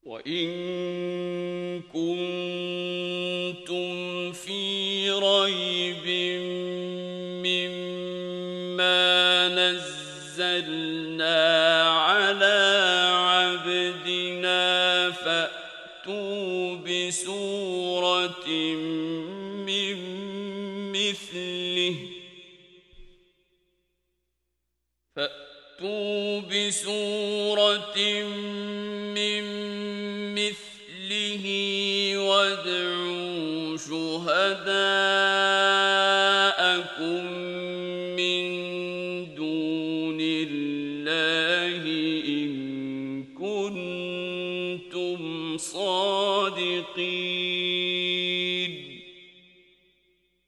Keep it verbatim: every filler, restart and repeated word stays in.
وإن كنتم في ريب مما نزلنا على عبدنا فأتوا بسورة من مثله فأتوا بسورة من مثله وادعوا شهداءكم من دون الله إن كنتم صادقين.